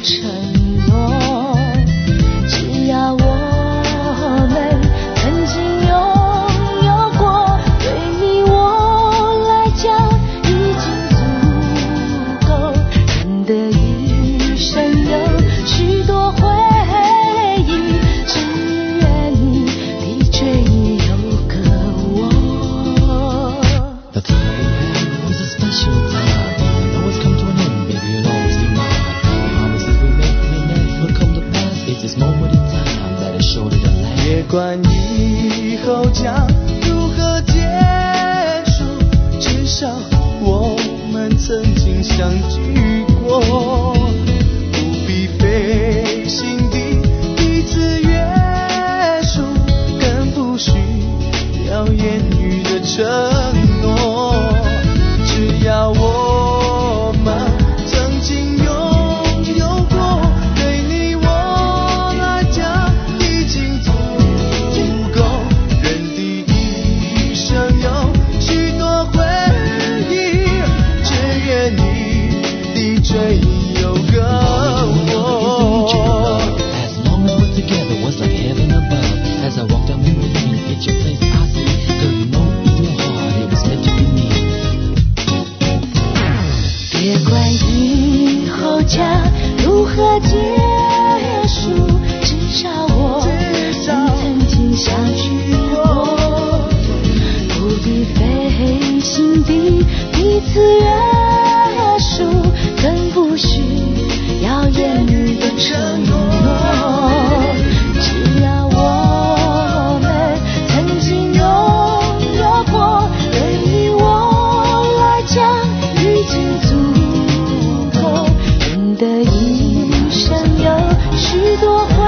承诺，只要我们曾经拥有过，对你我来讲已经足够。人的一生有许多回忆，只愿你的追有个我。 The time we had was a special time. Now it's come to an end, baby, you'll always be mine. Promises we make may never come to pass. It's this moment in time that is sure to last. 别管以后将如何结束，至少我们曾经相聚过，不必费心地彼此约束，更不需要言语的承诺，只要我们曾经拥有过，对你我来讲已经足够。人的一生有许多回忆，只愿你的追有个我。 As long as we're together, was like heaven above. As I walk down memory lane, it's your face I see. Girl, you know in your heart it was meant to be me. 别管以后将如何结束，至少我们曾经相聚过，不必费心地彼此约束，更不需要言语的承诺，只要我们曾经拥有过，对你我来讲已经足够。人的一生有许多